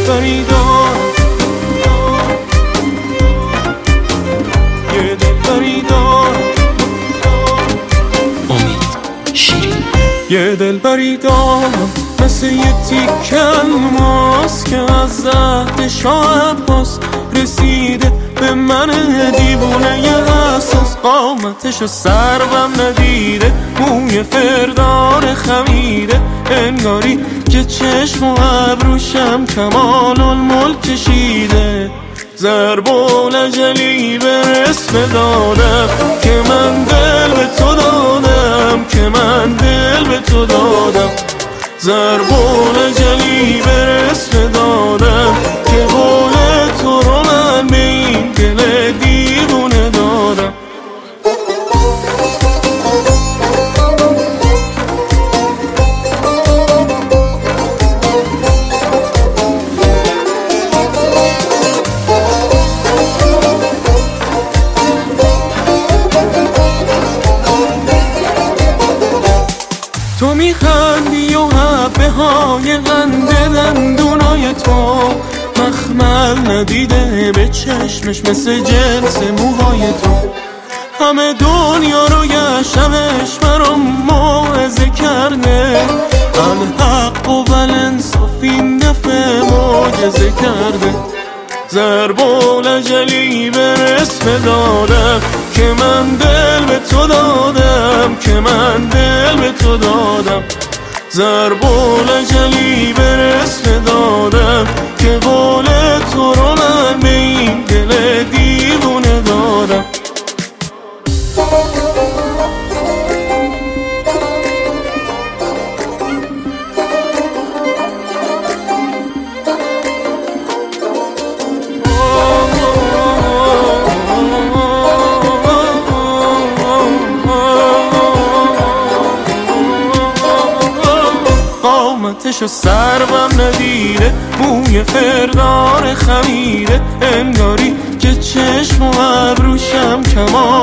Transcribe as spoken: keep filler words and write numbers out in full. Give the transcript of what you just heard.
دلبری دارم، یه دلبری دارم. امید شیرین. یه دلبری دارم مثل یه تیکه الماس که از زهد شاه عباس رسیده به من دیوونه ی اساس. قامتشو سربم ندیده، موی فردار خمیده، انگاری که چشم و ابروشم کمال الملک کشیده. ضرب العجلی به رسم دادم که من دل به تو دادم، که من دل به تو دادم. ضرب العجلی به رسم دادم که قول تو رو من به این دل دیوونه دادم. تو میخندی و حبه های قند دندونای تو مخمل ندیده به چشمش مثل جنس موهای تو. همه دنیا رو گشتمش برام موعظه کرده، الحق و الانصاف این دفعه معجزه کرده. ضرب العجلی به رسم دادم که من دل به تو دادم، که من دل به تو دادم. ضرب العجلی به رسم دادم که قول تو رو من به این دل دیوونه دادم. قامتشو سربم ندیده، موی فردار خمیده، انگاری که چشم و ابروشم کمان